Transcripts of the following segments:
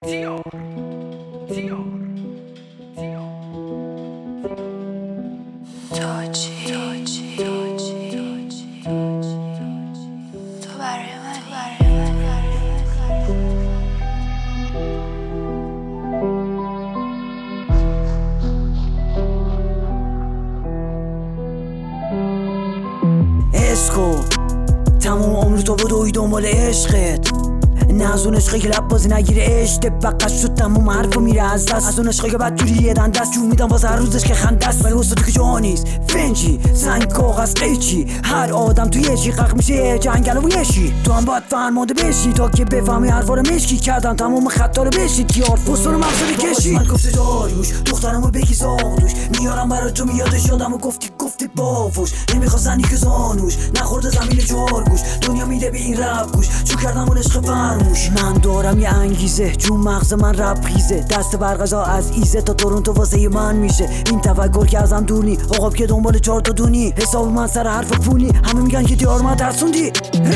Tio. تو برای من عشقو تمام عمر تو بدوی دنبال عشقت، نه از اون عشقی که لب بازی نگیره عشق دبقت شد تموم حرفو میره از دست، از اون عشقی که بعد جوری یه دست جون میدم واسه هر روزش که خنده است، ولی واسه تو که جا نیست فنجی زنگ کاغذ قیچی، هر آدم توی یه چی غرق میشه جنگل و یشی، تو هم باید فرمانده بشی تا که بفهمی حرفا رو مشکی کردم تمام خطا رو بشی تیار فستون مغز بکشی. من گفته داریوش دخترمو بگی زادوش میارم برای تو میادش یادمو گفتی باوش، نمیخواست زنی که زانوش نخورده زمین جارگوش، دنیا میده به این رب گوش چون کردم اون عشق فرموش. من دارم یه انگیزه جون مغز من رب خیزه، دست برقضا از ایزه تا تورنتو واسه من میشه، این تفکر که ازم دور نی عقاب که دنبال 4 تا دونی، حساب من سر حرف پونی همه میگن که دیار من ترسوندی،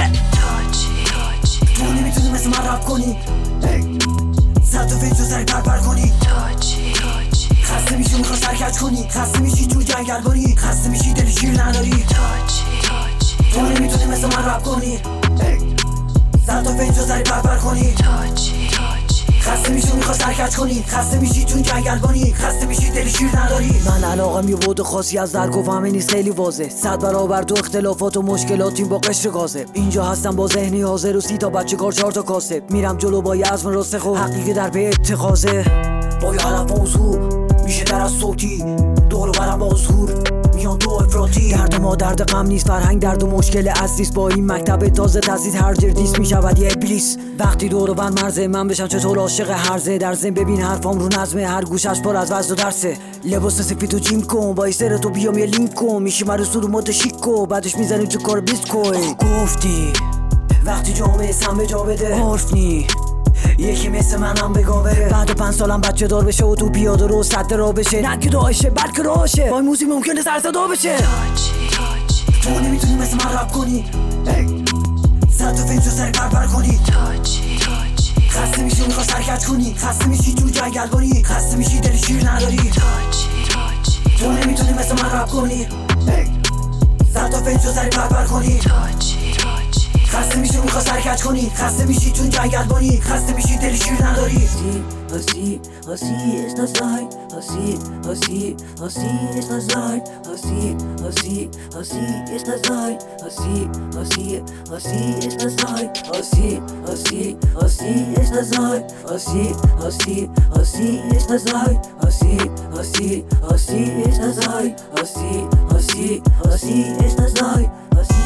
تو نمیتونی مثل من رب کنی، صد و فیجو سری پر کنی، خسته میشی میخوای سرکج کنی، خسته میشی تو جنگل بانی، خسته میشی دل شیر نداری، تو نمیتونی مثل من رب کنی، صد تا فیجو سری پر کنی، خسته میشی میخوای سرکج کنی، خسته میشی تو جنگل بانی، خسته میشی دل شیر نداری. من علاقم یه بود خاصی از درک و فهمه نیست خیلی واضح، 100 برابر تو اختلافات و مشکلاتیم با قشر گازه، اینجا هستم با ذهنی حاضر و 30 تا بچه کار 4 تا کاسه، میرم جلو با یه عزم راسخ و حقی که در به اتخاذه، با یه حلف موضوع میشه در از صوتی دور و برم با حضور میان دو افراطی، درد ما درد غم نیست، فرهنگ درد و مشکل اصلیست، با این مکتب تازه تزید هر جردیس میشود یه ابلیس، وقتی دور و بر مرزه من بشم چطور عاشق هرزه، در ذهن ببین حرفام رو نظمه هر گوشش پر از وزن و درسه، لباس سفید و جیم کن با سر تو بیام یه لینک کن، میشی مرسول و مد شیکو بعدش میزنی تو کار بیت کوین، گفتی وقتی جامعه سم به جا بده عرف نی یکی مثل منم بگاه بره، بعد 5 سالم بچه دار بشه و تو پیاده رو صد را بشه، نه که داشه بلکه راشه با موزیک ممکنه سر صدا بشه، تو نمیتونی مثل من رب کنی، صد تا فیلم سری پر کنی، خسته میشی میخوای سرکج کنی، خسته میشی تو جنگل بانی، خسته میشی دل شیر نداری، تو نمیتونی مثل من رب کنی، صد تا فیلم سری پر کنی، خسته میشی میخوای سرکج کنی، خسته میشی تو جنگل بانی، خسته میشی دل شیر نداری. Así estás light, así estás light, así estás light, así estás light, así estás light, así estás light, así estás light, así estás light, así